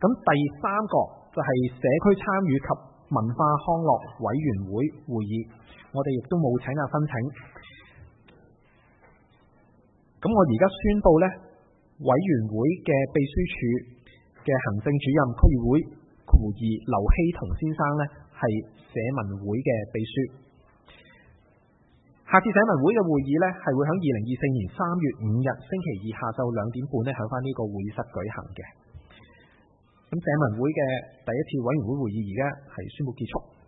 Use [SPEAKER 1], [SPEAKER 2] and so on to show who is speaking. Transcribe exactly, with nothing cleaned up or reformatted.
[SPEAKER 1] 咁第三個就係社區參與及文化康樂委員會會議，我哋亦都冇請阿申請。咁我而家宣布呢，委員會嘅秘書處嘅行政主任區議會胡二劉希同先生呢，係社民會嘅秘書。下次社民會嘅會議呢，係會喺二零二四年三月五日星期二下晝兩點半呢，喺翻呢個會議室舉行嘅。咁社民會嘅第一次委員會會議而家係宣布結束。